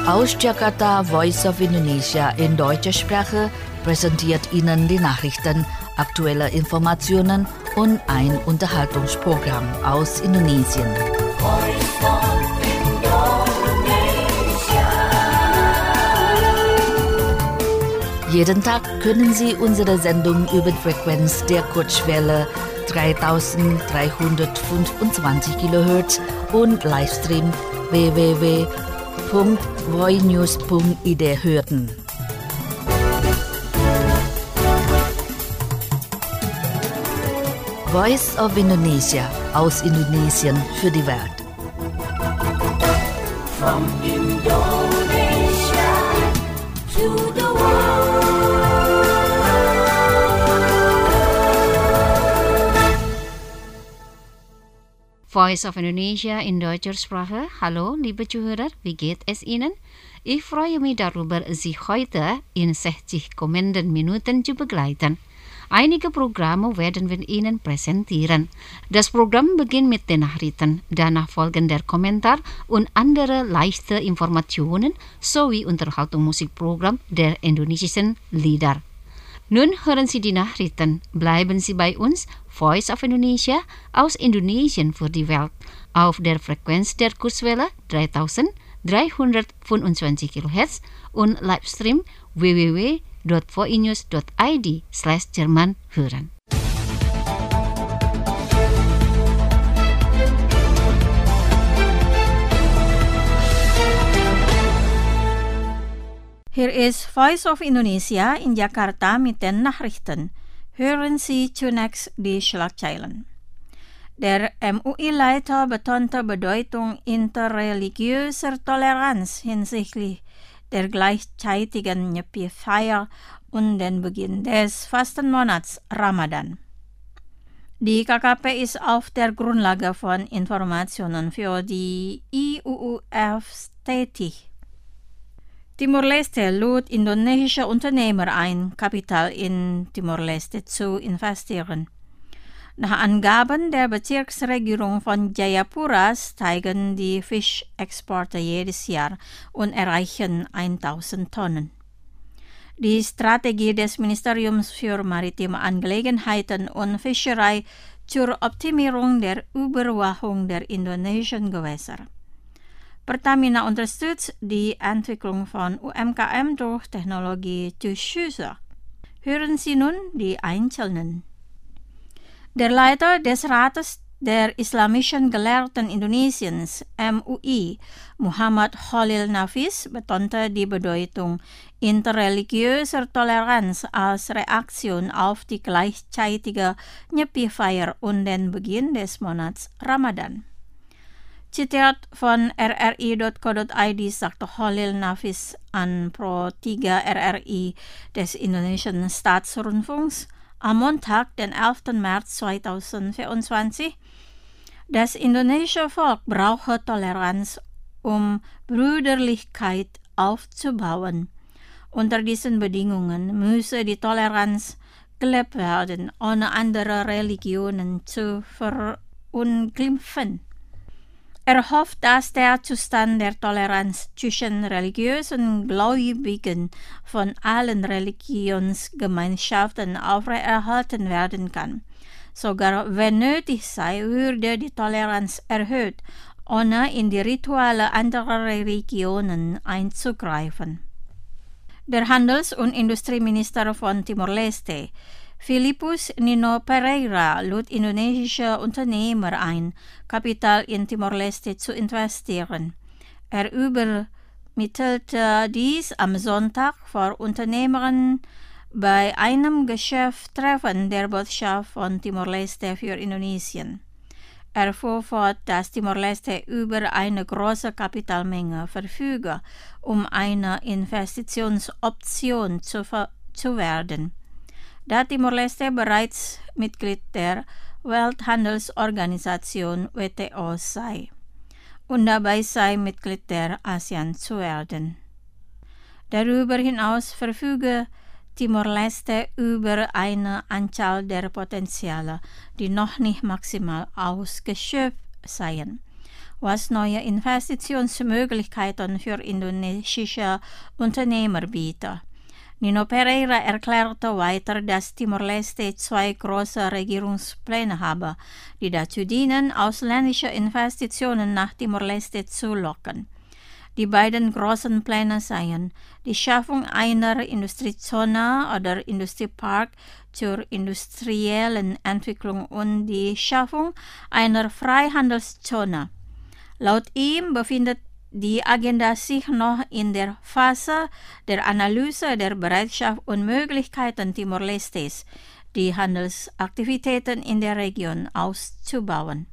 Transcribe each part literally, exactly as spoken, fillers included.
Aus Jakarta, Voice of Indonesia in deutscher Sprache präsentiert Ihnen die Nachrichten, aktuelle Informationen und ein Unterhaltungsprogramm aus Indonesien. Jeden Tag können Sie unsere Sendung über die Frequenz der Kurzwelle dreitausenddreihundertfünfundzwanzig Kilohertz und Livestream w w w punkt voinews punkt i d hören. Voice of Indonesia aus Indonesien für die Welt. From Indonesia to the world. Voice of Indonesia in deutscher Sprache. Hallo, liebe Zuhörer, wie geht es Ihnen? Ich freue mich darüber, Sie heute in sechzig kommenden Minuten zu begleiten. Einige Programme werden wir Ihnen präsentieren. Das Programm beginnt mit den Nachrichten, danach folgen der Kommentar und andere leichte Informationen sowie Unterhaltungsmusikprogramm der indonesischen Lieder. Nun hören Sie die Nachrichten. Bleiben Sie bei uns, Voice of Indonesia aus Indonesien für die Welt, auf der Frequenz der Kurzwelle dreitausenddreihundertfünfundzwanzig Kilohertz und Livestream w w w punkt voinews punkt i d slash Jerman hören. Hier ist Voice of Indonesia in Jakarta mit den Nachrichten. Hören Sie zunächst die Schlagzeilen. Der M U I-Leiter betonte Bedeutung interreligiöser Toleranz hinsichtlich der gleichzeitigen Nyepi-Feier und den Beginn des Fastenmonats Ramadan. Die K K P ist auf der Grundlage von Informationen für die I U U F tätig. Timor-Leste lud indonesische Unternehmer ein, Kapital in Timor-Leste zu investieren. Nach Angaben der Bezirksregierung von Jayapura steigen die Fischexporte jedes Jahr und erreichen tausend Tonnen. Die Strategie des Ministeriums für Maritime Angelegenheiten und Fischerei zur Optimierung der Überwachung der indonesischen Gewässer. Pertamina unterstützt die Entwicklung von U M K M durch Technologie Zuschüsse. Hören Sie nun die Einzelnen. Der Leiter des Rates der Islamischen Gelehrten Indonesiens, M U I, Muhammad Khalil Nafis, betonte die Bedeutung interreligiöser Toleranz als Reaktion auf die gleichzeitige Nyepi-Feier und den Beginn des Monats Ramadan. Zitiert von r r i punkt co punkt i d sagte Khalil Nafis an Pro tiga R R I des indonesischen Staatsrundfunks am Montag, den elften März zweitausendvierundzwanzig, das indonesische Volk brauche Toleranz, um Brüderlichkeit aufzubauen. Unter diesen Bedingungen müsse die Toleranz gelebt werden, ohne andere Religionen zu verunglimpfen. Er hofft, dass der Zustand der Toleranz zwischen religiösen Gläubigen von allen Religionsgemeinschaften aufrechterhalten werden kann. Sogar wenn nötig sei, würde die Toleranz erhöht, ohne in die Rituale anderer Religionen einzugreifen. Der Handels- und Industrieminister von Timor-Leste, Filipus Nino Pereira, lud indonesische Unternehmer ein, Kapital in Timor-Leste zu investieren. Er übermittelte dies am Sonntag vor Unternehmern bei einem Geschäftstreffen der Botschaft von Timor-Leste für Indonesien. Er fuhr fort, dass Timor-Leste über eine große Kapitalmenge verfüge, um eine Investitionsoption zu, zu werden. Da Timor-Leste bereits Mitglied der Welthandelsorganisation W T O sei und dabei sei, Mitglied der ASEAN zu werden. Darüber hinaus verfüge Timor-Leste über eine Anzahl der Potenziale, die noch nicht maximal ausgeschöpft seien. was neue Investitionsmöglichkeiten für indonesische Unternehmer bietet. Nino Pereira erklärte weiter, dass Timor-Leste zwei große Regierungspläne habe, die dazu dienen, ausländische Investitionen nach Timor-Leste zu locken. Die beiden großen Pläne seien die Schaffung einer Industriezone oder Industriepark zur industriellen Entwicklung und die Schaffung einer Freihandelszone. Laut ihm befindet die Agenda sich noch in der Phase der Analyse der Bereitschaft und Möglichkeiten Timor-Lestes, die Handelsaktivitäten in der Region auszubauen.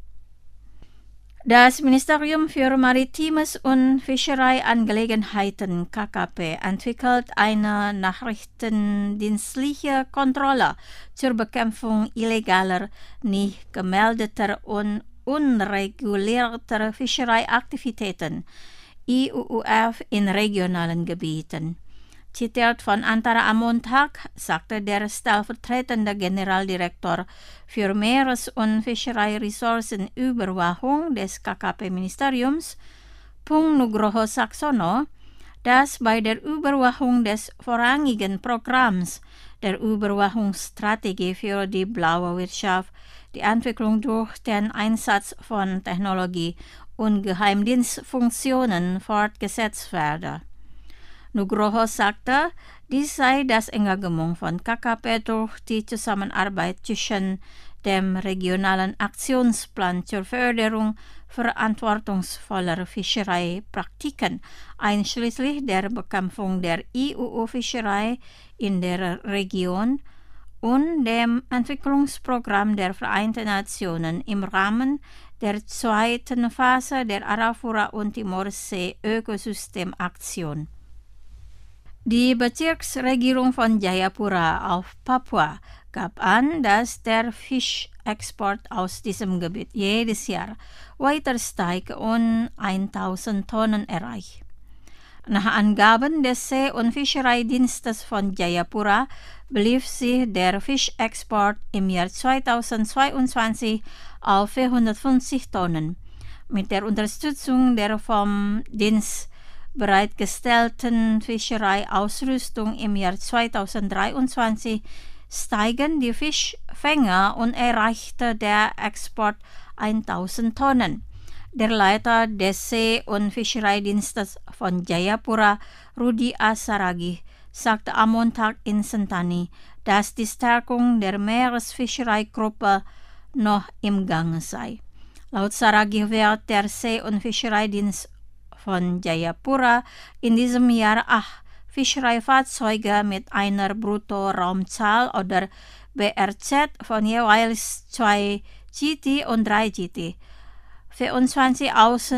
Das Ministerium für Maritimes und Fischereiangelegenheiten K K P entwickelt eine nachrichtendienstliche Kontrolle zur Bekämpfung illegaler, nicht gemeldeter und unregulierter Fischereiaktivitäten I U U F in regionalen Gebieten. Zitiert von Antara am Montag sagte der stellvertretende Generaldirektor für Meeres- und Fischereiressourcenüberwachung des K K P-Ministeriums, Pung Nugroho Saksono, dass bei der Überwachung des vorrangigen Programms der Überwachungsstrategie für die blaue Wirtschaft die Entwicklung durch den Einsatz von Technologie und Geheimdienstfunktionen fortgesetzt werde. Nugroho sagte, dies sei das Engagement von K K P durch die Zusammenarbeit zwischen dem regionalen Aktionsplan zur Förderung verantwortungsvoller Fischereipraktiken, einschließlich der Bekämpfung der I U U-Fischerei in der Region und dem Entwicklungsprogramm der Vereinten Nationen im Rahmen der zweiten Phase der Arafura und Timorsee-Ökosystemaktion. Die Bezirksregierung von Jayapura auf Papua gab an, dass der Fischexport aus diesem Gebiet jedes Jahr weiter steigt und tausend Tonnen erreicht. Nach Angaben des See- und Fischereidienstes von Jayapura belief sich der Fischexport im Jahr zweitausendzweiundzwanzig auf vierhundertfünfzig Tonnen. Mit der Unterstützung der vom Dienst bereitgestellten Fischereiausrüstung im Jahr zweitausenddreiundzwanzig steigen die Fischfänge und erreichte der Export tausend Tonnen. Der Leiter des See- und Fischereidienstes von Jayapura, Rudi Asaragi, sagte am Montag in Sentani, dass die Stärkung der Meeresfischereigruppe noch im Gange sei. Laut Saragi wird der See- und Fischereidienst von Jayapura in diesem Jahr acht Fischereifahrzeuge mit einer Bruttoraumzahl oder B R Z von jeweils zwei G T und drei G T, vierundzwanzig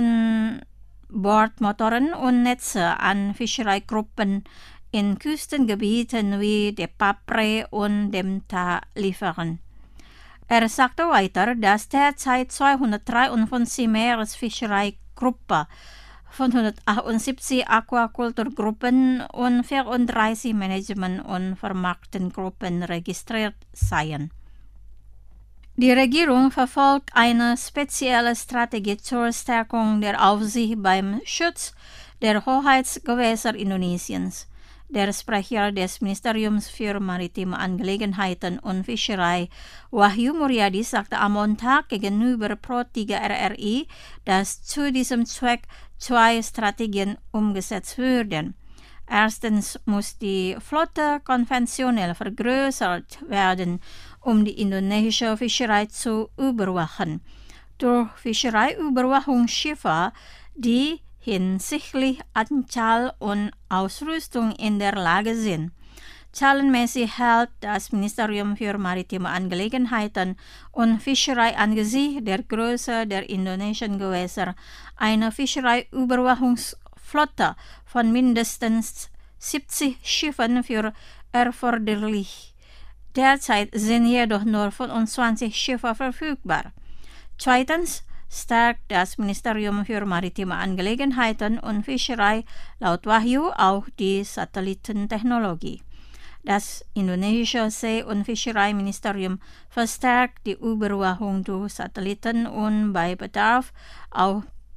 Außenbordmotoren und Netze an Fischereigruppen in Küstengebieten wie De Papre und Demta liefern. Er sagte weiter, dass derzeit zweihundertdreiundfünfzig Meeresfischereigruppen, fünfhundertachtundsiebzig Aquakulturgruppen und vierunddreißig Management- und Vermarktengruppen registriert seien. Die Regierung verfolgt eine spezielle Strategie zur Stärkung der Aufsicht beim Schutz der Hoheitsgewässer Indonesiens. Der Sprecher des Ministeriums für Maritime Angelegenheiten und Fischerei, Wahyu Muryadi, sagte am Montag gegenüber Pro tiga R R I, dass zu diesem Zweck zwei Strategien umgesetzt würden. Erstens muss die Flotte konventionell vergrößert werden, um die indonesische Fischerei zu überwachen. Durch Fischereiüberwachungsschiffe, die hinsichtlich Anzahl und Ausrüstung in der Lage sind. Zahlenmäßig hält das Ministerium für Maritime Angelegenheiten und Fischerei angesichts der Größe der indonesischen Gewässer eine Fischereiüberwachungsflotte von mindestens siebzig Schiffen für erforderlich. Derzeit sind jedoch nur fünfundzwanzig Schiffe verfügbar. Zweitens stärkt das Ministerium für Maritime Angelegenheiten und Fischerei laut Wahyu auch die Satellitentechnologie. Das indonesische See- und Fischereiministerium verstärkt die Überwachung durch Satelliten und bei Bedarf auch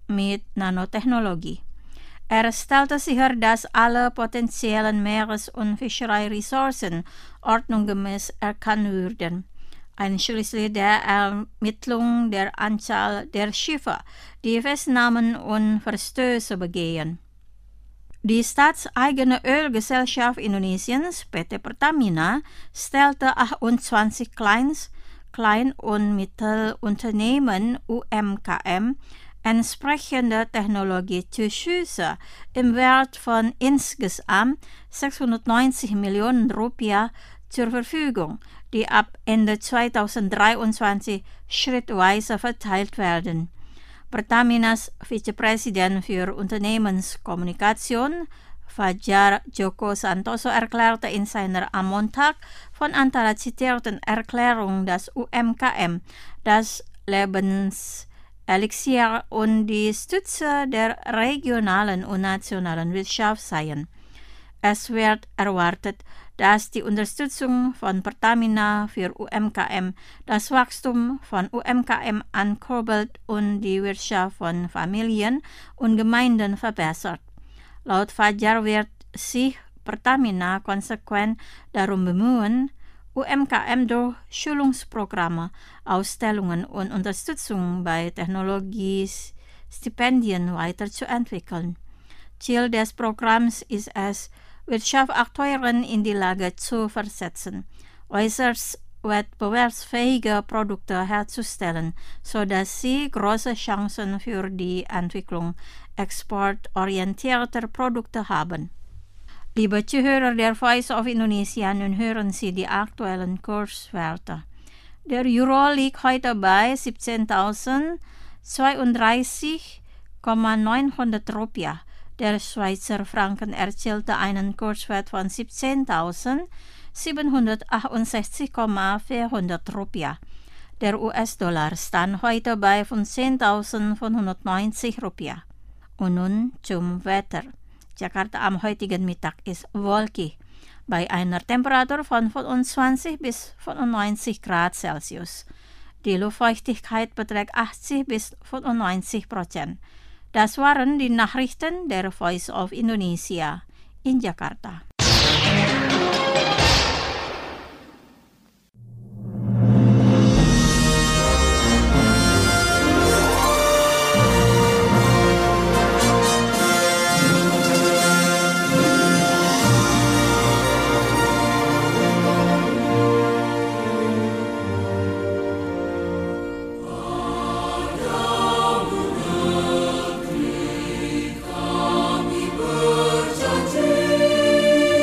mit Nanotechnologie. Er stellte sicher, dass alle potenziellen Meeres- und Fischereiressourcen ordnungsgemäß erkannt würden, einschließlich der Ermittlung der Anzahl der Schiffe, die Festnahmen und Verstöße begehen. Die staatseigene Ölgesellschaft Indonesiens, P T Pertamina, stellte achtundzwanzig Kleins, Klein- und Mittelunternehmen U M K M entsprechende Technologiezuschüsse im Wert von insgesamt sechshundertneunzig Millionen Rupiah zur Verfügung, die ab Ende zweitausenddreiundzwanzig schrittweise verteilt werden. Pertaminas Vizepräsident für Unternehmenskommunikation, Fajar Joko Santoso, erklärte in seiner am Montag von Antara zitierten Erklärung, dass U M K M das Lebenselixier und die Stütze der regionalen und nationalen Wirtschaft seien. Es wird erwartet, dass die Unterstützung von Pertamina für U M K M das Wachstum von U M K M ankurbelt und die Wirtschaft von Familien und Gemeinden verbessert. Laut Fajar wird sich Pertamina konsequent darum bemühen, U M K M durch Schulungsprogramme, Ausstellungen und Unterstützung bei Technologiestipendien weiterzuentwickeln. Ziel des Programms ist es, Wirtschaftsakteuren in die Lage zu versetzen, äußerst wettbewerbsfähige Produkte herzustellen, sodass sie große Chancen für die Entwicklung exportorientierter Produkte haben. Liebe Zuhörer der Voice of Indonesia, nun hören Sie die aktuellen Kurswerte. Der Euro liegt heute bei siebzehntausendzweiunddreißig Komma neunhundert Rupiah. Der Schweizer Franken erzielte einen Kurswert von siebzehntausendsiebenhundertachtundsechzig Komma vierhundert Rupiah. Der U S-Dollar stand heute bei fünfzehntausendfünfhundertneunzig Rupiah. Und nun zum Wetter. Jakarta am heutigen Mittag ist wolkig, bei einer Temperatur von fünfundzwanzig bis fünfundneunzig Grad Celsius. Die Luftfeuchtigkeit beträgt achtzig bis fünfundneunzig Prozent. Das waren die Nachrichten der Voice of Indonesia in Jakarta. Berjanji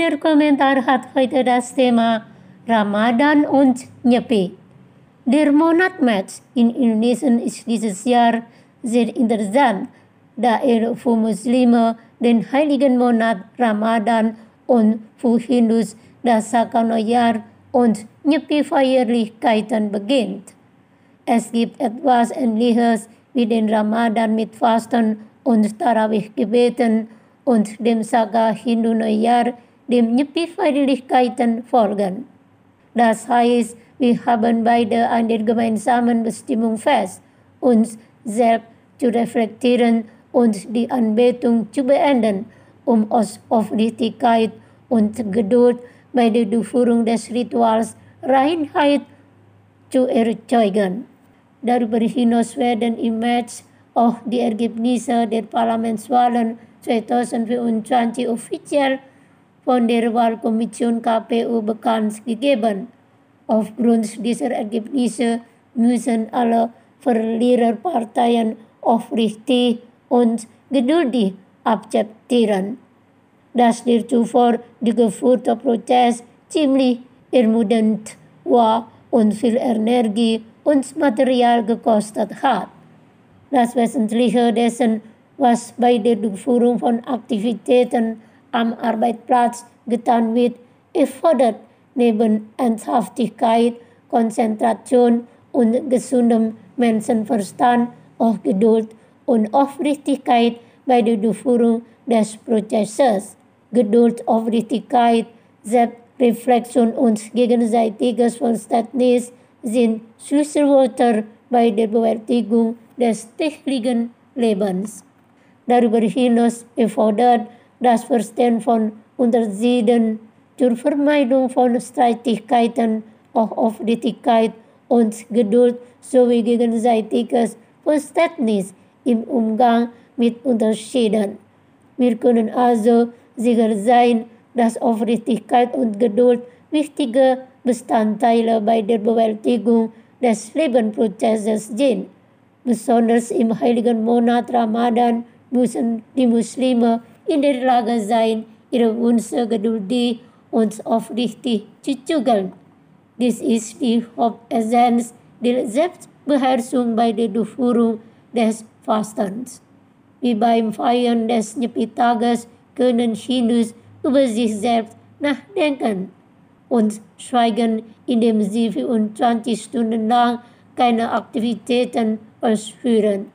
der Kommentar hat heute das Thema Ramadan und Nyepi. Der Monat März in Indonesien ist dieses Jahr sehr interessant, da er für Muslime den heiligen Monat Ramadan und für Hindus das Saka-Neujahr und Nyepi-Feierlichkeiten beginnt. Es gibt etwas Ähnliches wie den Ramadan mit Fasten und Tarawih-Gebeten und dem Saka-Hindu-Neujahr, dem Nyepi-Feierlichkeiten folgen. Das heißt, wir haben beide an der gemeinsamen Bestimmung fest, uns selbst zu reflektieren und die Anbetung zu beenden, um aus Aufrichtigkeit und Geduld bei der Durchführung des Rituals Reinheit zu erzeugen. Darüber hinaus werden im März auch die Ergebnisse der Parlamentswahlen zweitausendvierundzwanzig offiziell von der Wahlkommission K P U bekannt gegeben. Aufgrund dieser Ergebnisse müssen alle Verliererparteien aufrichtig und geduldig akzeptieren, dass der zuvor geführte Prozess ziemlich ermüdend war und viel Energie und Material gekostet hat. Das Wesentliche dessen, was bei der Durchführung von Aktivitäten am Arbeitsplatz getan wird, erfordert neben Ernsthaftigkeit, Konzentration und gesundem Menschenverstand auch Geduld und Aufrichtigkeit bei der Durchführung des Prozesses. Geduld, Aufrichtigkeit, Selbstreflexion und gegenseitiges Verständnis sind Schlüsselwörter bei der Bewältigung des täglichen Lebens. Darüber hinaus erfordert das Verstehen von Unterschieden zur Vermeidung von Streitigkeiten auch Aufrichtigkeit und Geduld sowie gegenseitiges Verständnis im Umgang mit Unterschieden. Wir können also sicher sein, dass Aufrichtigkeit und Geduld wichtige Bestandteile bei der Bewältigung des Lebensprozesses sind. Besonders im heiligen Monat Ramadan müssen die Muslime in der Lage sein, ihre Wünsche geduldig und aufrichtig zu zügeln. Dies ist die Hauptessenz der Selbstbeherrschung bei der Durchführung des Fastens. Wie beim Feiern des Nyepi-Tages können Hindus über sich selbst nachdenken und schweigen, indem sie vierundzwanzig Stunden lang keine Aktivitäten ausführen.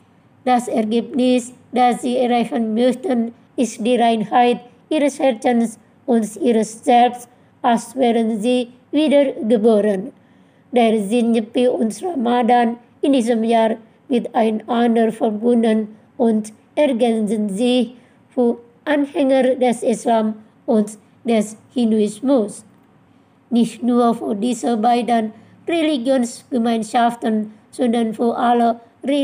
Das Ergebnis, das sie erreichen möchten, ist die Reinheit ihres Herzens und ihres Selbst, als wären sie wiedergeboren. Der Sinn Nyepi und Ramadan in diesem Jahr miteinander verbunden und ergänzen sie für Anhänger des Islam und des Hinduismus. Nicht nur für diese beiden Religionsgemeinschaften, sondern für alle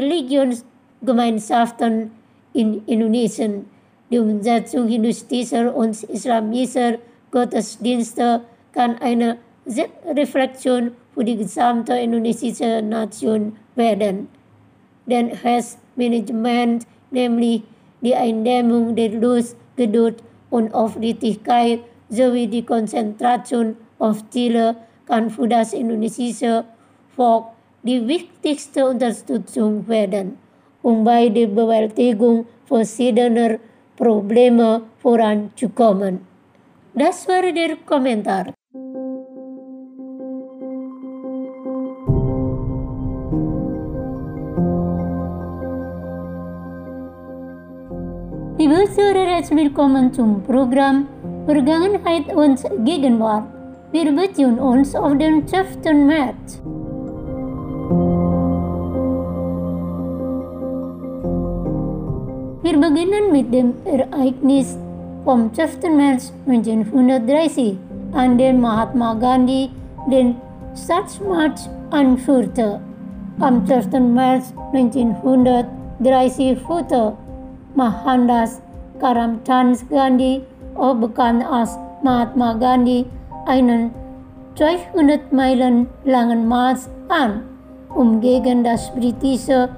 Religionsgemeinschaften in Indonesien. Die Umsetzung hinduistischer und islamischer Gottesdienste kann eine Selbstreflexion für die gesamte indonesische Nation werden. Denn das Management, nämlich die Eindämmung der Lust, Geduld und Aufrichtigkeit sowie die Konzentration auf Ziele, kann für das indonesische Volk die wichtigste Unterstützung werden, um bei der Bewältigung verschiedener Probleme voranzukommen. Das war der Kommentar. Liebe Zuhörer, herzlich willkommen zum Programm Vergangenheit und Gegenwart. Wir beziehen uns auf den zwölften März. Wir beginnen mit dem Ereignis vom zwölften März neunzehnhundertdreißig, an dem Mahatma Gandhi den Staatsmarsch anführte. Am zwölften März neunzehnhundertdreißig führte Mohandas Karamchand Gandhi, auch bekannt als Mahatma Gandhi, einen zweihundert Meilen langen Marsch an, um gegen das britische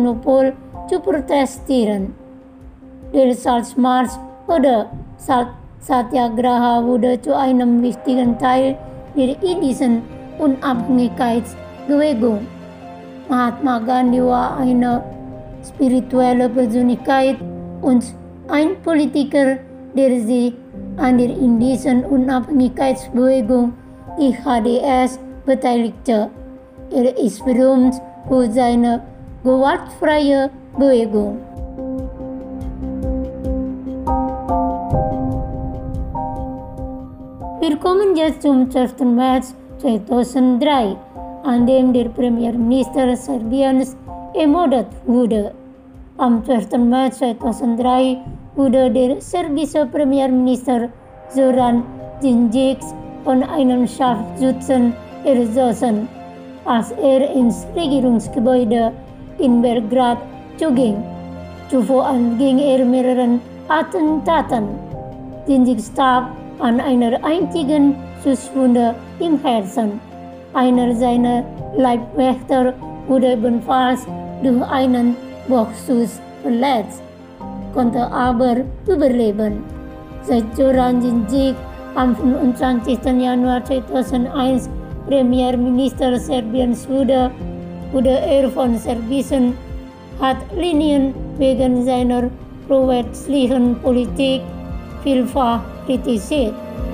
Staatsmonopol zu protestieren. Der Salzmarsch oder Satyagraha wurde zu einem wichtigen Teil der indischen Unabhängigkeitsbewegung. Mahatma Gandhi war eine spirituelle Persönlichkeit und ein Politiker, der sich an der indischen Unabhängigkeitsbewegung I H D S beteiligte. Er ist berühmt für seine gewaltfreie Bewegung. Wir kommen jetzt zum zwölften März zweitausenddrei, an dem der Premierminister Serbiens ermordet wurde. Am zwölften März zweitausenddrei wurde der serbische Premierminister Zoran Đinđić von einem Scharfschützen erschossen, als er ins Regierungsgebäude in Belgrad zuging. Zuvor entging er mehreren Attentaten. Đinđić starb an einer einzigen Schusswunde im Herzen. Einer seiner Leibwächter wurde ebenfalls durch einen Boxschuss verletzt, konnte aber überleben. Seit Zoran Đinđić am fünfundzwanzigsten Januar zweitausendeins Premierminister Serbiens wurde, wurde er von serbischen Handlinien wegen seiner pro-westlichen Politik vielfach kritisiert.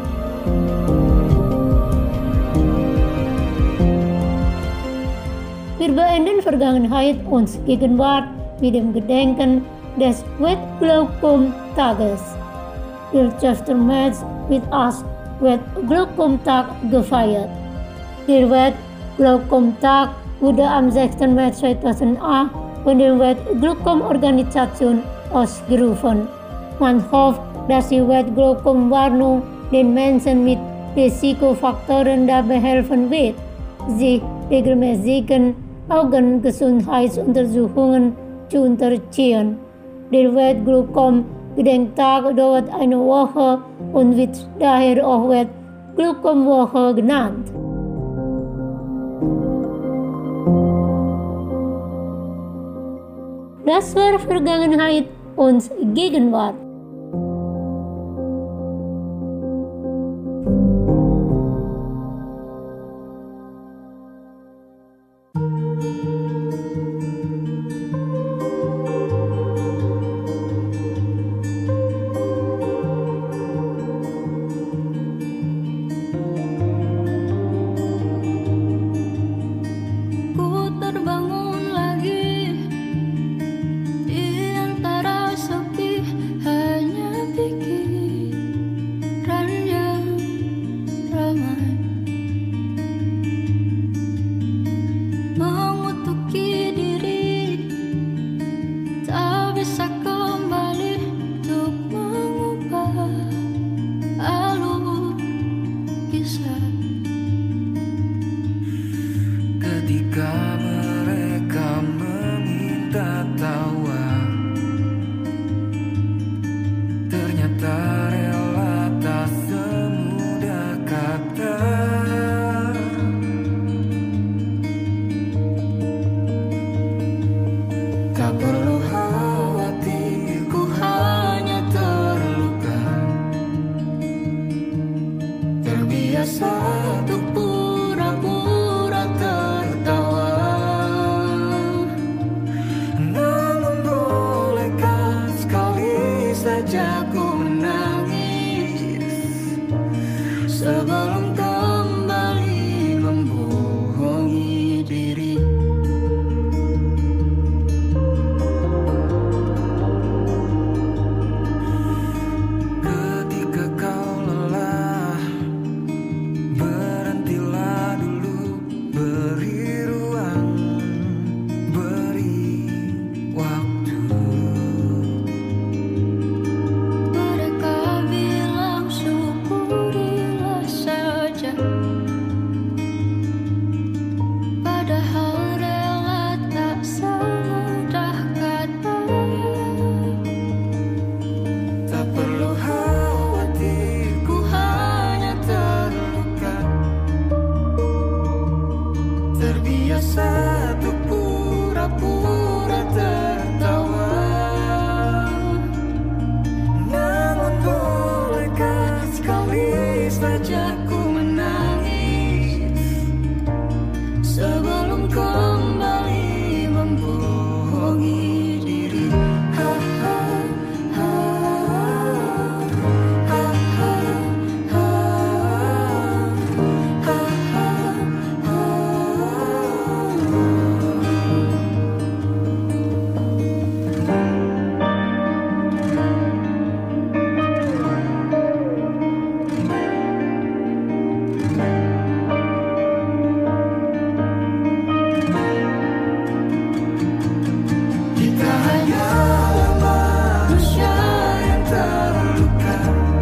Wir beenden Vergangenheit und Gegenwart mit dem Gedenken des Weltglaukom-Tages. Der zwölfte März wird als Weltglaukom-Tag gefeiert. Der Weltglaukom-Tag wurde am sechsten März zweitausendacht von der Weltglaukom-Organisation ausgerufen. Man hofft, dass die Weltglaukom-Warnung den Menschen mit Risikofaktoren dabei helfen wird, sich regelmäßigen Augengesundheitsuntersuchungen zu unterziehen. Der Weltglaukom-Gedenktag dauert eine Woche und wird daher auch Weltglaukom-Woche genannt. Das war Vergangenheit und Gegenwart. Mereka bilang syukurilah saja. saja ku menangis sebelum kembali membohongi diri. Ha, ha, ha, ha, ha, ha, ha, ha, ha. Kita hanyalah manusia yang terluka,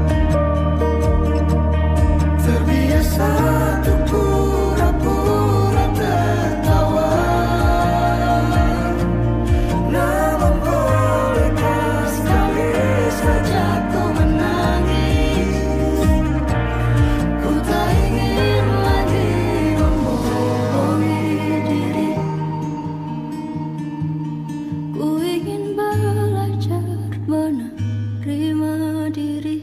terbiasa untuk pura-pura tertawa. Namun bolehkah sekali saja ku menangis? Ku tak ingin lagi membohongi diri. Ku ingin belajar menerima diri.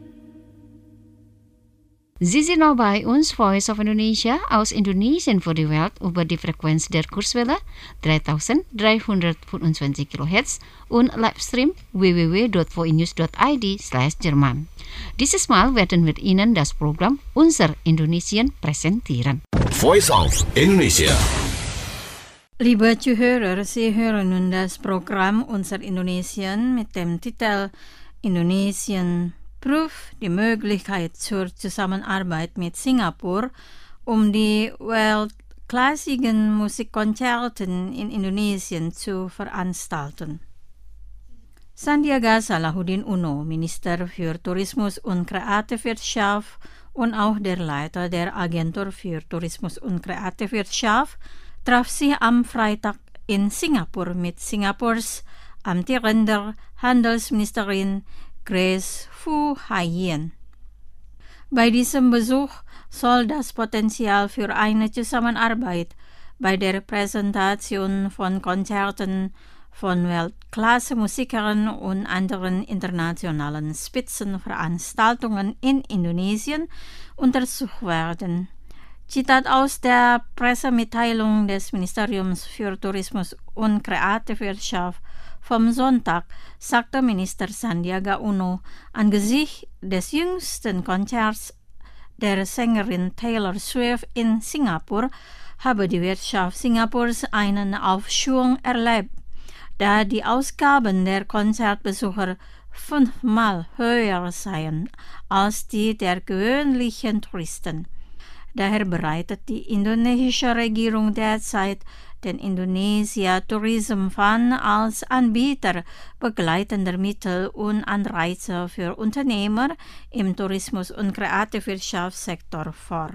Sie sind noch bei uns, Voice of Indonesia, aus Indonesien für die Welt über die Frequenz der Kurzwelle dreitausenddreihundertfünfundzwanzig Kilohertz und Livestream w w w punkt voinews punkt i d slash Jerman. Dieses Mal werden wir Ihnen das Programm Unser Indonesien präsentieren. Voice of Indonesia. Liebe Zuhörer, Sie hören nun das Programm Unser Indonesien mit dem Titel Indonesien prüft die Möglichkeit zur Zusammenarbeit mit Singapur, um die weltklassigen Musikkonzerten in Indonesien zu veranstalten. Sandiaga Salahuddin Uno, Minister für Tourismus und Kreativwirtschaft und auch der Leiter der Agentur für Tourismus und Kreativwirtschaft, traf sich am Freitag in Singapur mit Singapurs amtierender Handelsministerin Grace Fu Haiyan. Bei diesem Besuch soll das Potenzial für eine Zusammenarbeit bei der Präsentation von Konzerten von Weltklasse-Musikern und anderen internationalen Spitzenveranstaltungen in Indonesien untersucht werden. Zitat aus der Pressemitteilung des Ministeriums für Tourismus und Kreativwirtschaft vom Sonntag sagte Minister Sandiaga Uno angesichts des jüngsten Konzerts der Sängerin Taylor Swift in Singapur habe die Wirtschaft Singapurs einen Aufschwung erlebt, da die Ausgaben der Konzertbesucher fünfmal höher seien als die der gewöhnlichen Touristen. Daher bereitet die indonesische Regierung derzeit den Indonesia Tourism Fund als Anbieter begleitender Mittel und Anreize für Unternehmer im Tourismus- und Kreativwirtschaftssektor vor.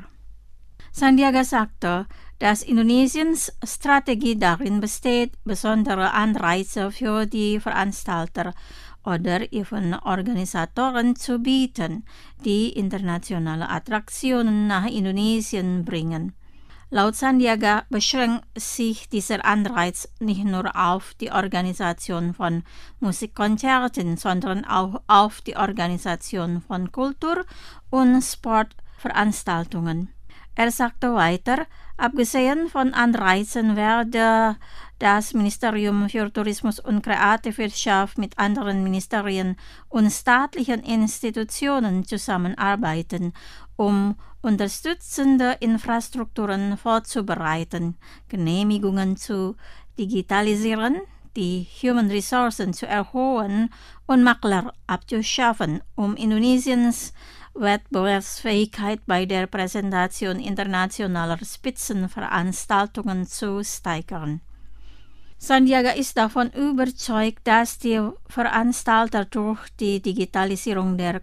Sandiaga sagte, dass Indonesiens Strategie darin besteht, besondere Anreize für die Veranstalter oder Event-Organisatoren zu bieten, die internationale Attraktionen nach Indonesien bringen. Laut Sandiaga beschränkt sich dieser Anreiz nicht nur auf die Organisation von Musikkonzerten, sondern auch auf die Organisation von Kultur- und Sportveranstaltungen. Er sagte weiter, abgesehen von Anreizen werde das Ministerium für Tourismus und Kreativwirtschaft mit anderen Ministerien und staatlichen Institutionen zusammenarbeiten, um unterstützende Infrastrukturen vorzubereiten, Genehmigungen zu digitalisieren, die Human Resources zu erhöhen und Makler abzuschaffen, um Indonesiens Wettbewerbsfähigkeit bei der Präsentation internationaler Spitzenveranstaltungen zu steigern. Sandiaga ist davon überzeugt, dass die Veranstalter durch die Digitalisierung der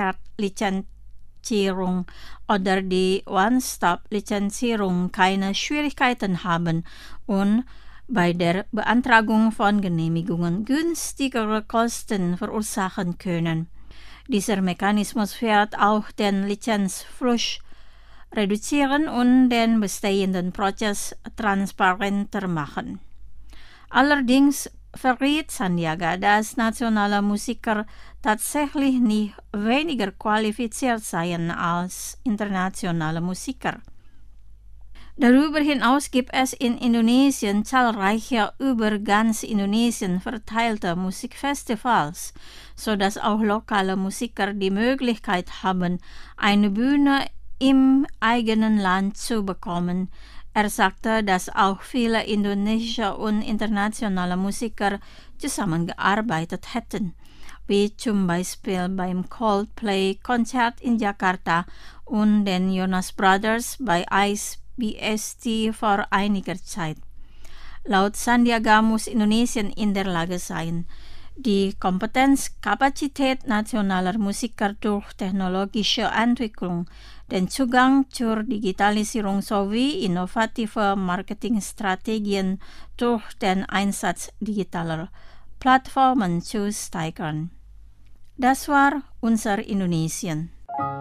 Konzertlizenzierung oder die One-Stop-Lizenzierung keine Schwierigkeiten haben und bei der Beantragung von Genehmigungen günstigere Kosten verursachen können. Dieser Mechanismus wird auch den Lizenzfluss reduzieren und den bestehenden Prozess transparenter machen. Allerdings Verriet Sandiaga dass nationale musiker tatsächlich nicht weniger qualifiziert seien als internationale Musiker. Darüber hinaus gibt es in Indonesien zahlreiche über ganz Indonesien verteilte Musikfestivals, sodass auch lokale Musiker die Möglichkeit haben, eine Bühne im eigenen Land zu bekommen. Er sagte, dass auch viele indonesische und internationale Musiker zusammengearbeitet hätten, wie zum Beispiel beim Coldplay-Konzert in Jakarta und den Jonas Brothers bei Ice B S T vor einiger Zeit. Laut Sandiaga muss Indonesien in der Lage sein, die Kompetenzkapazität nationaler Musiker durch technologische Entwicklung, den Zugang zur Digitalisierung sowie innovative Marketingstrategien durch den Einsatz digitaler Plattformen zu steigern. Das war unser Indonesien.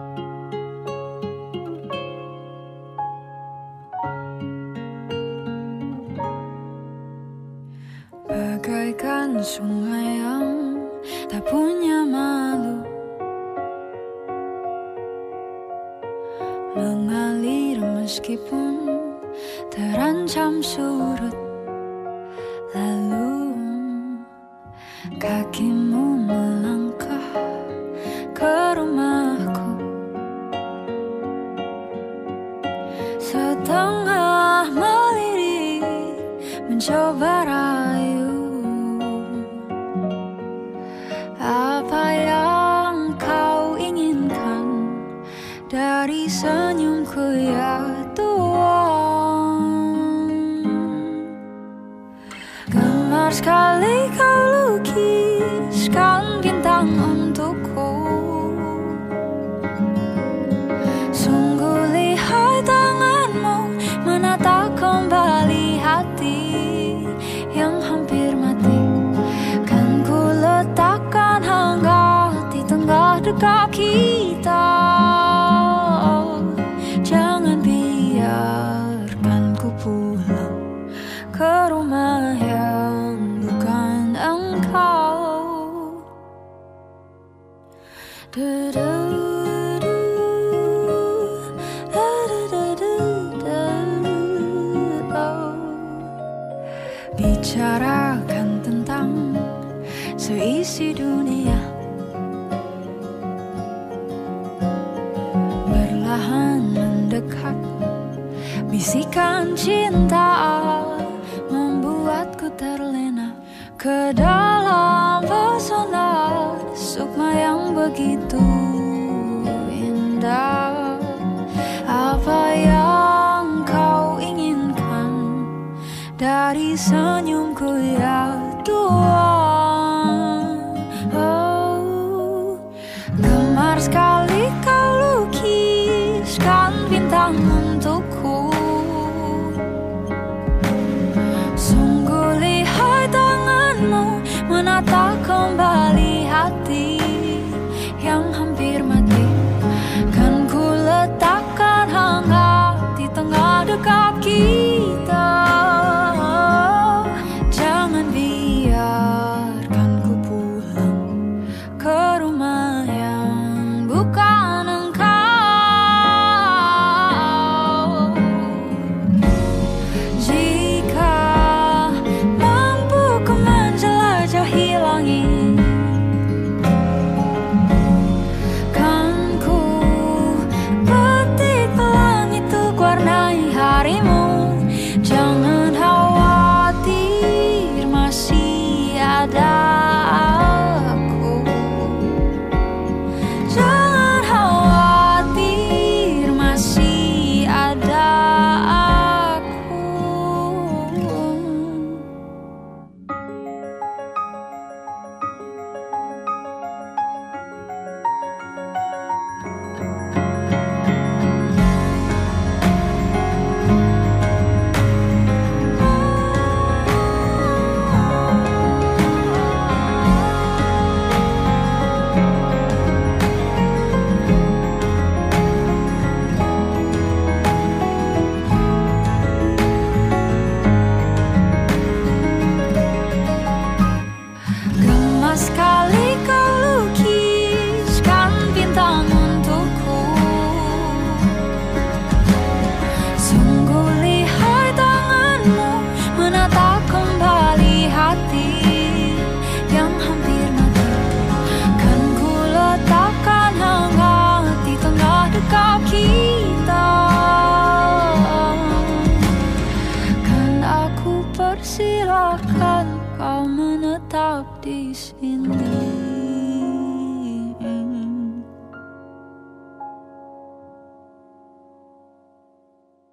Bagaikan sungai yang tak punya malu, mengalir meskipun terancam surut. Lalu kakimu melangkah ke rumahku, setengah melirik mencoba rayu. Apa yang kau inginkan dari senyumku ya Tuhan? Gemar sekali kau lukiskan bintang untukku. Sungguh lihai tanganmu menata kembali hati yang hampir mati. Kan ku letakkan hangat di tengah dekat kita. Jangan biarkan ku pulang ke rumah yang bukan engkau. Du-du. Bicarakan tentang seisi dunia, berlahan mendekat, bisikan cinta membuatku terlena ke dalam pesona sukma yang begitu indah. Apa yang kau inginkan dari senyumku ya Tuhan? Oh, gemar sekali kau lukiskan bintang untukku. Sungguh lihai tanganmu menata kembali hati yang hampir mati. Kan ku letakkan hangat di tengah dekat kita. Jangan biarkan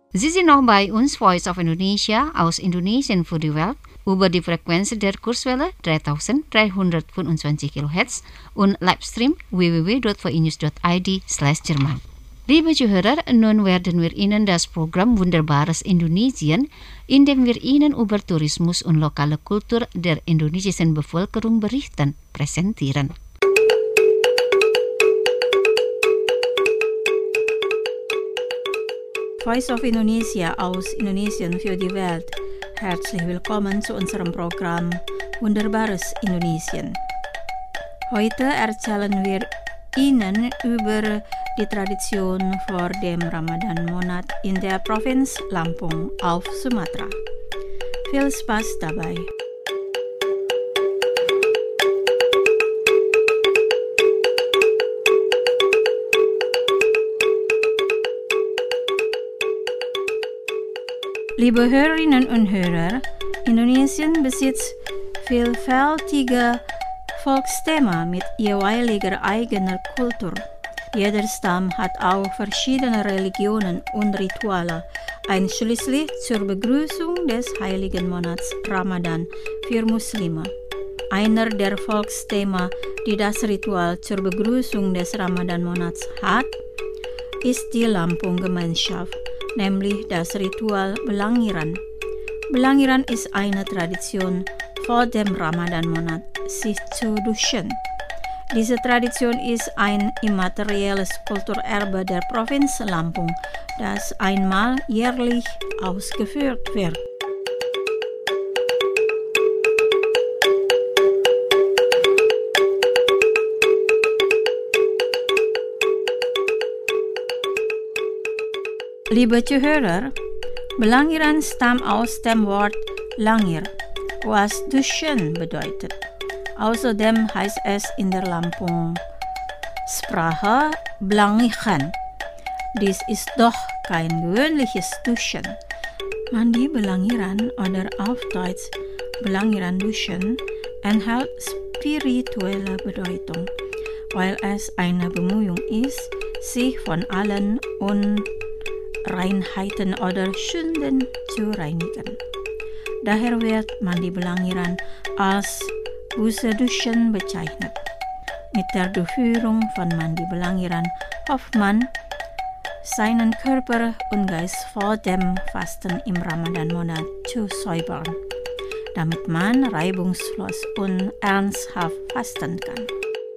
Sie sind noch bei uns, Voice of Indonesia, aus Indonesien für die Welt, über die Frequenz der Kurzwelle dreitausenddreihundertfünfundzwanzig Kilohertz und Livestream w w w punkt v i news punkt i d slash Jerman. Liebe Zuhörer, nun werden wir Ihnen das Programm Wunderbares Indonesien, in dem wir Ihnen über Tourismus und lokale Kultur der indonesischen Bevölkerung berichten, präsentieren. Voice of Indonesia aus Indonesien für die Welt. Herzlich willkommen zu unserem Programm Wunderbares Indonesien. Heute erzählen wir Ihnen über die Tradition vor dem Ramadan-Monat in der Provinz Lampung auf Sumatra. Viel Spaß dabei! Liebe Hörerinnen und Hörer, Indonesien besitzt vielfältige Volksstämme mit jeweiliger eigener Kultur. Jeder Stamm hat auch verschiedene Religionen und Rituale, einschließlich zur Begrüßung des heiligen Monats Ramadan für Muslime. Einer der Volksstämme, die das Ritual zur Begrüßung des Ramadan-Monats hat, ist die Lampung-Gemeinschaft, nämlich das Ritual Belangiran. Belangiran ist eine Tradition vor dem Ramadan-Monat, sich zu duschen. Diese Tradition ist ein immaterielles Kulturerbe der Provinz Lampung, das einmal jährlich ausgeführt wird. Liebe Zuhörer, Belangiran stammt aus dem Wort Langir, was duschen bedeutet. Außerdem heißt es in der Lampung-Sprache Belangiran. Dies ist doch kein gewöhnliches Duschen. Mandi Belangiran oder auf Deutsch Belangiran duschen enthält spirituelle Bedeutung, weil es eine Bemühung ist, sich von allen Unreinheiten oder Sünden zu reinigen. Daher wird Mandi Belangiran als Buße-Duschen bezeichnet. Mit der Durchführung von Mandi Belangiran hofft man, seinen Körper und Geist vor dem Fasten im Ramadan-Monat zu säubern, damit man reibungslos und ernsthaft fasten kann.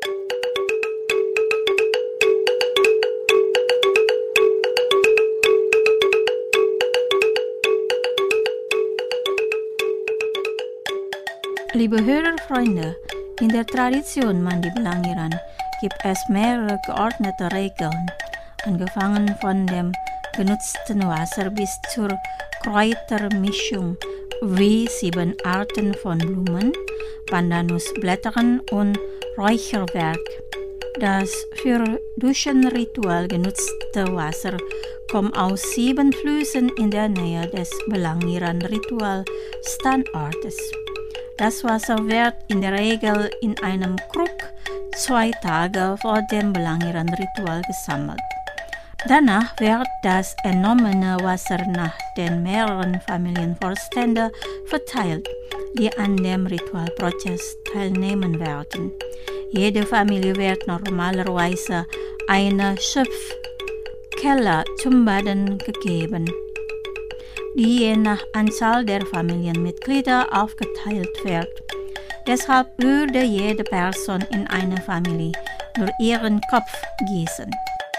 Liebe Hörerfreunde, in der Tradition Mandi Belangiran gibt es mehrere geordnete Regeln, angefangen von dem genutzten Wasser bis zur Kräutermischung, wie sieben Arten von Blumen, Pandanusblättern und Räucherwerk. Das für Duschenritual genutzte Wasser kommt aus sieben Flüssen in der Nähe des Belangiran-Ritual-Standortes. Das Wasser wird in der Regel in einem Krug zwei Tage vor dem Belangiran-Ritual gesammelt. Danach wird das entnommene Wasser nach den mehreren Familienvorständen verteilt, die an dem Ritualprozess teilnehmen werden. Jede Familie wird normalerweise eine Schöpfkelle zum Baden gegeben, die je nach Anzahl der Familienmitglieder aufgeteilt wird. Deshalb würde jede Person in einer Familie nur ihren Kopf gießen.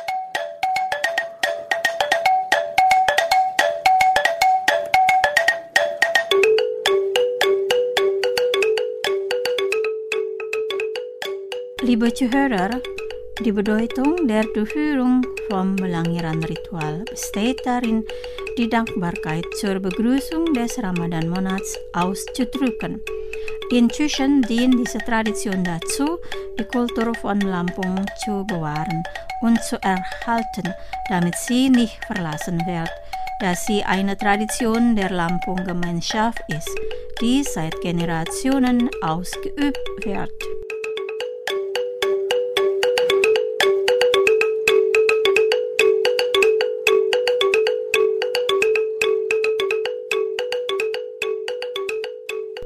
Liebe Zuhörer, die Bedeutung der Durchführung vom Belangiran-Ritual besteht darin, die Dankbarkeit zur Begrüßung des Ramadan-Monats auszudrücken. Inzwischen dient diese Tradition dazu, die Kultur von Lampung zu bewahren und zu erhalten, damit sie nicht verlassen wird, da sie eine Tradition der Lampung-Gemeinschaft ist, die seit Generationen ausgeübt wird.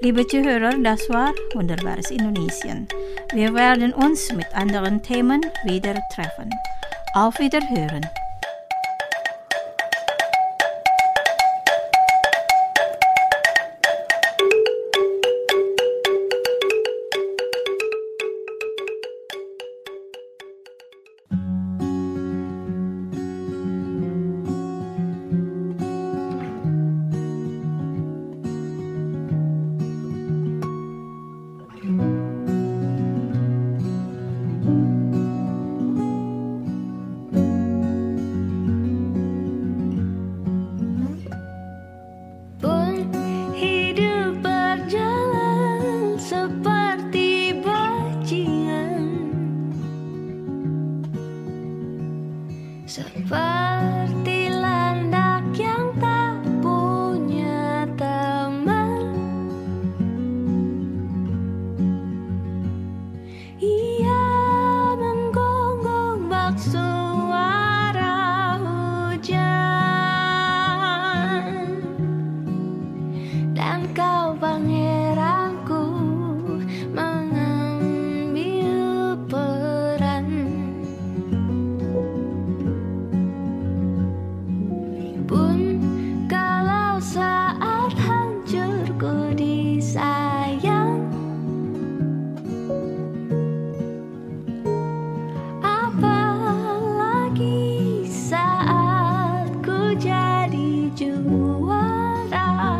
Liebe Zuhörer, das war Wunderbares Indonesien. Wir werden uns mit anderen Themen wieder treffen. Auf Wiederhören. Seperti landak yang tak punya teman, ia menggonggong bak suara hujan. Dan kau pangeranku mengambil peran. Pun kalau saat hancurku disayang, apalagi saat ku jadi juara.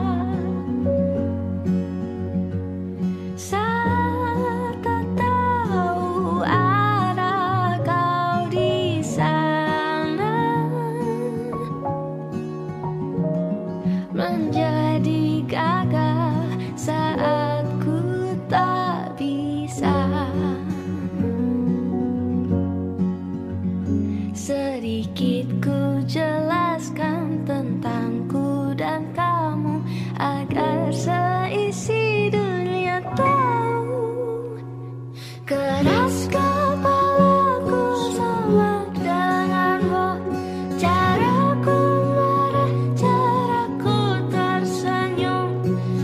Saat tak tahu arah kau di sana, menjadi gagah saat ku tak bisa. Sedikit ku jelaskan tentangku dan kamu, agar seisi dunia tahu. Keras kepalaku sama denganmu, caraku marah, caraku tersenyum,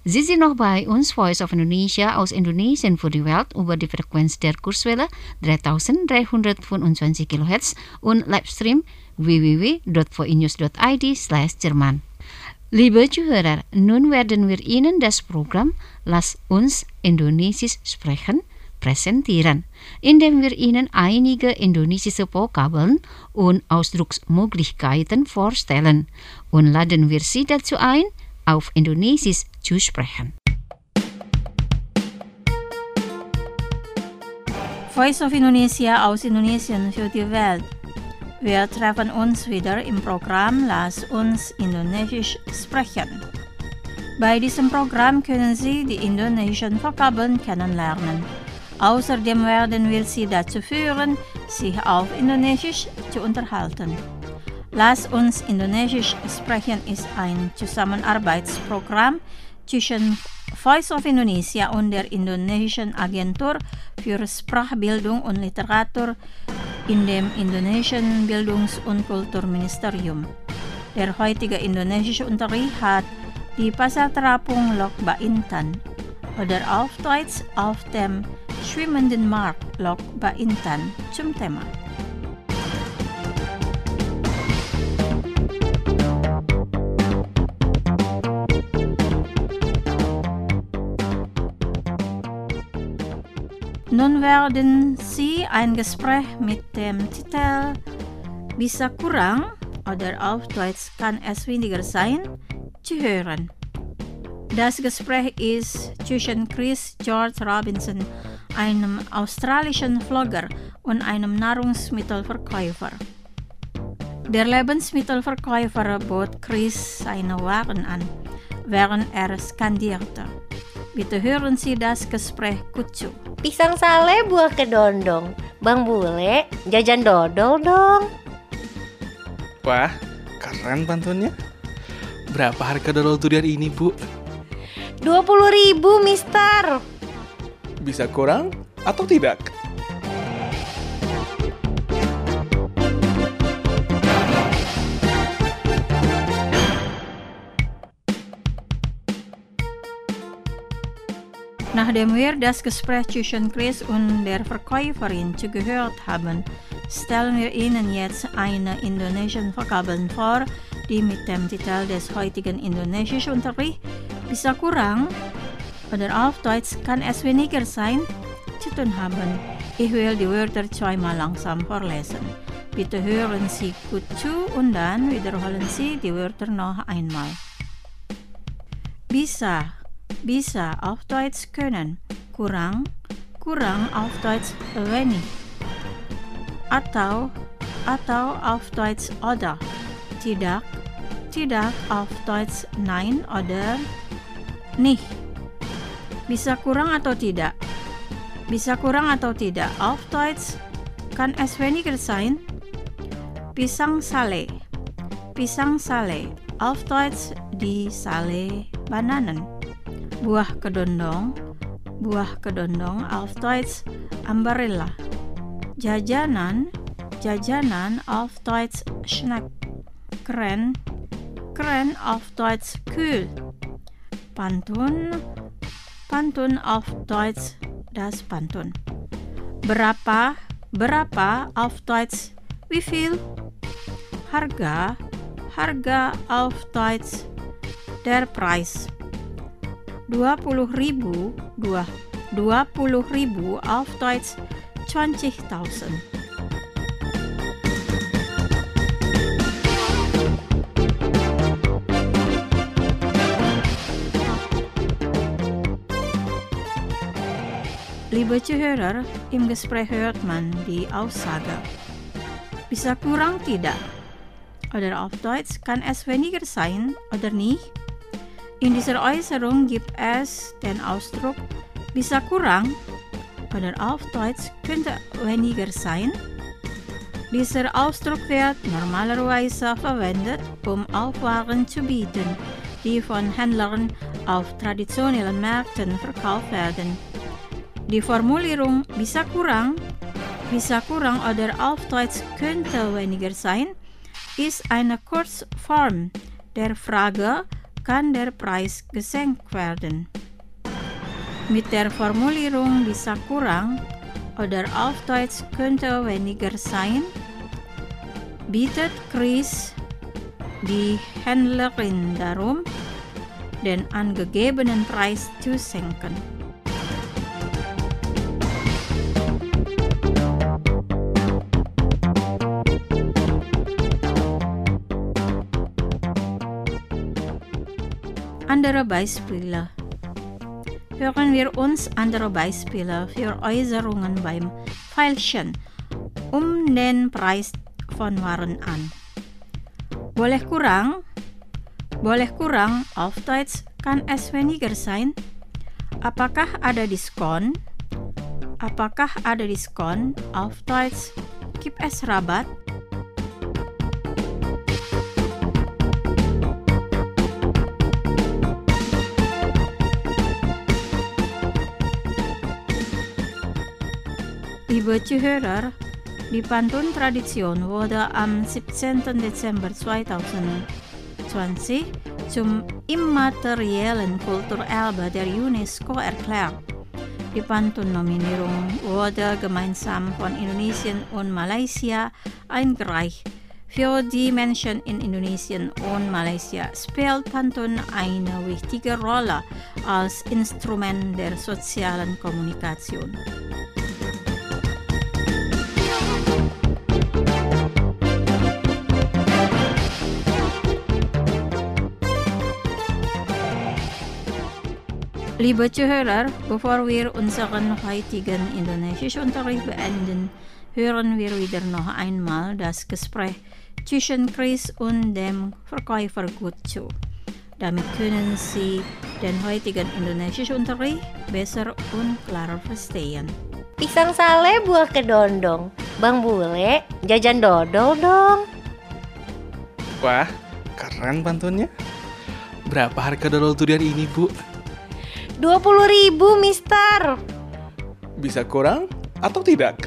Sie sind noch bei uns, Voice of Indonesia aus Indonesien für die Welt über die Frequenz der Kurzwelle dreitausenddreihundertfünfundzwanzig Kilohertz und Livestream w w w dot voinews dot i d slash Jerman. Liebe Zuhörer, nun werden wir Ihnen das Programm Lass uns Indonesisch sprechen präsentieren, indem wir Ihnen einige indonesische Vokabeln und Ausdrucksmöglichkeiten vorstellen und laden wir Sie dazu ein, auf Indonesisch zu sprechen. Voice of Indonesia aus Indonesien für die Welt. Wir treffen uns wieder im Programm Lass uns Indonesisch sprechen. Bei diesem Programm können Sie die indonesischen Vokabeln kennenlernen. Außerdem werden wir Sie dazu führen, sich auf Indonesisch zu unterhalten. Lass uns Indonesisch sprechen ist ein Zusammenarbeitsprogramm zwischen Voice of Indonesia und der Indonesischen Agentur für Sprachbildung und Literatur in dem Indonesischen Bildungs- und Kulturministerium. Der heutige indonesische Unterricht hat die Pasarterapung Lok Baintan oder auf Deutsch auf dem schwimmenden Markt Lok Baintan zum Thema. Nun werden Sie ein Gespräch mit dem Titel Bisa kurang oder auf Deutsch Kann es weniger sein zu hören. Das Gespräch ist zwischen Chris George Robinson, einem australischen Vlogger und einem Nahrungsmittelverkäufer. Der Lebensmittelverkäufer bot Chris seine Waren an, während er skandierte. Bitte hören Sie das Gespräch gut zu. Pisang sale buah kedondong. Bang Bule, jajan dodol dong. Wah, keren pantunnya. Berapa harga dodol durian ini, Bu? dua puluh ribu, mister. Bisa kurang atau tidak? Nachdem wir das Gespräch zwischen Chris und der Verkäuferin zugehört haben, stellen wir Ihnen jetzt eine indonesische Vokabeln vor, die mit dem Titel des heutigen indonesisch Unterrichts Bisa kurang oder auf Deutsch Kann es weniger sein zu tun haben. Ich will die Wörter zweimal langsam vorlesen. Bitte hören Sie gut zu und dann wiederholen Sie die Wörter noch einmal. Bisa, bisa auf Deutsch können, kurang, kurang auf Deutsch wenig, atau, atau auf Deutsch oder, tidak, tidak auf Deutsch nein oder nicht. Bisa kurang atau tidak, bisa kurang atau tidak auf Deutsch kann es weniger sein. Pisang sale, pisang sale auf Deutsch die Sale Bananen. Buah kedondong, buah kedondong auf Deutsch Umbrella. Jajanan, jajanan auf Deutsch Snack. Keren, keren auf Deutsch kühl. Pantun, pantun auf Deutsch das Pantun. Berapa, berapa auf Deutsch wie viel. Harga, harga auf Deutsch der Preis. dua puluh ribu, dua, dua puluh ribu auf Deutsch zwanzigtausend. Liebe Zuhörer, im Gespräch hört man die Aussage Bisa kurang tidak oder auf Deutsch Kann es weniger sein oder nicht. In dieser Äußerung gibt es den Ausdruck bisa kurang oder auf Deutsch könnte weniger sein. Dieser Ausdruck wird normalerweise verwendet, um auf Waren zu bieten, die von Händlern auf traditionellen Märkten verkauft werden. Die Formulierung bisa kurang, bisa kurang oder auf Deutsch könnte weniger sein, ist eine Kurzform der Frage kann der Preis gesenkt werden. Mit der Formulierung bisa kurang oder auf Deutsch könnte weniger sein, bittet Chris die Händlerin darum, den angegebenen Preis zu senken. Andere Beispiele. Hören wir uns andere Beispiele für Äußerungen beim Feilschen um den Preis von Waren an. Boleh kurang? Boleh kurang, auf Deutsch kann es weniger sein. Apakah ada diskon? Apakah ada diskon? Auf Deutsch gibt es Rabatt? Liebe Zuhörer, die Pantun-Tradition wurde am siebzehnten Dezember zweitausendzwanzig zum immateriellen Kulturerbe der UNESCO erklärt. Die Pantun-Nominierung wurde gemeinsam von Indonesien und Malaysia eingereicht. Für die Menschen in Indonesien und Malaysia spielt Pantun eine wichtige Rolle als Instrument der sozialen Kommunikation. Liebe Zuhörer, bevor wir unseren heutigen Indonesischunterricht beenden, hören wir wieder noch einmal das Gespräch zwischen Chris und dem Verkäufer gut zu. Damit können Sie den heutigen Indonesischunterricht besser und klarer verstehen. Pisang sale buah kedondong. Bang Bule, jajan dodol dong. Wah, keren pantunnya. Berapa harga dodol durian ini, Bu? dua puluh ribu, mister. Bisa kurang atau tidak?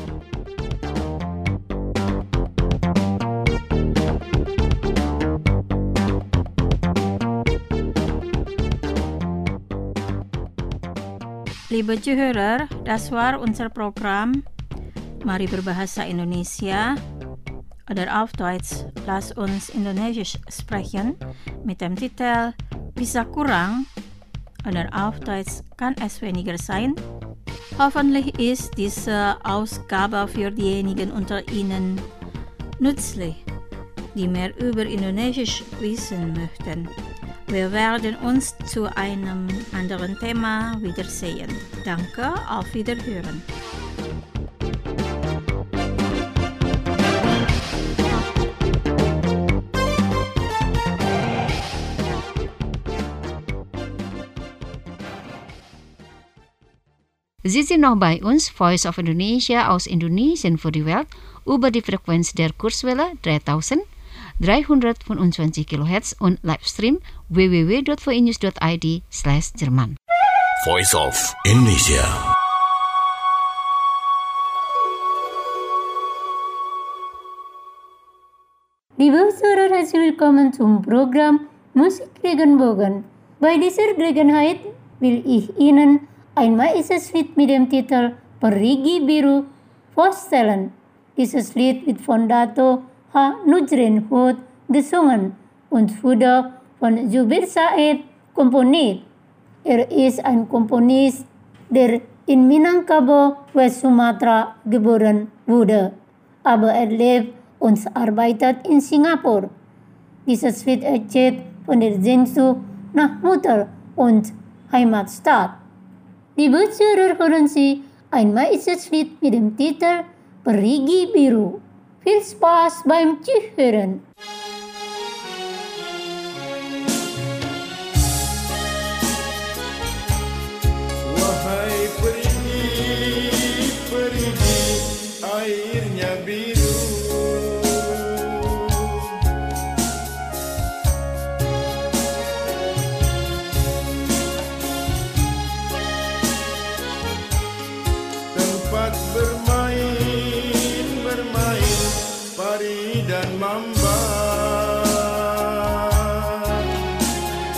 Liebe Zuhörer, das war unser Programm Mari berbahasa Indonesia oder auf Deutsch Lass uns Indonesisch sprechen mit dem Titel Bisa kurang oder auf Deutsch kann es weniger sein. Hoffentlich ist diese Ausgabe für diejenigen unter Ihnen nützlich, die mehr über Indonesisch wissen möchten. Wir werden uns zu einem anderen Thema wiedersehen. Danke, auf Wiederhören. Sie sind noch bei uns, Voice of Indonesia aus Indonesien für die Welt, über die Frequenz der Kurzwelle dreitausenddreihundertfünfundzwanzig Kilohertz und Livestream w w w dot v i news dot i d slash Jerman. Voice of Indonesia. Liebe Zuhörer, herzlich willkommen zum Programm Musik Regenbogen. Bei dieser Gelegenheit will ich Ihnen ein maisches Lied mit dem Titel Perigi Biru vorstellen. Dieses Lied wird von Dato H. Nujrin Hud gesungen und wurde von Zubir Said komponiert. Er ist ein Komponist, der in Minangkabau, West Sumatra geboren wurde, aber er lebt und arbeitet in Singapur. Dieses Lied erzählt von der Sehnsucht nach Mutter und Heimatstadt. Liebe Zuhörer, hören Sie ein maisches Lied mit dem Titel Perigi Biru. Viel Spaß beim Zuhören. Wahai perigi, perigi, airnya biru. Tempat bermain, bermain, pari dan mamba.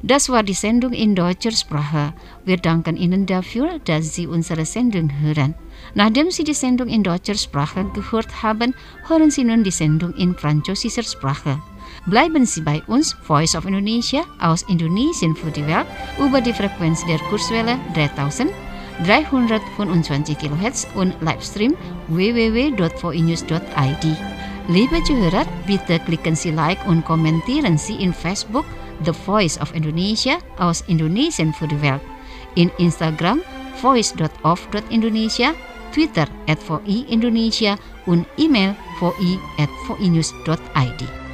Das war die Sendung in deutscher Sprache. Wir danken Ihnen dafür, dass Sie unsere Sendung hören. Nachdem Sie die Sendung in deutscher Sprache gehört haben, hören Sie nun die Sendung in französischer Sprache. Bleiben Sie bei uns, Voice of Indonesia aus Indonesien für die Welt, über die Frequenz der Kurzwelle dreitausenddreihundertfünfundzwanzig Kilohertz und Livestream w w w dot v i news dot i d. Liebe Zuhörer, bitte klicken Sie Like und kommentieren Sie in Facebook The Voice of Indonesia aus Indonesien für die Welt, in Instagram voice dot of dot indonesia, Twitter at v i indonesia und E-Mail v i at v i news dot i d.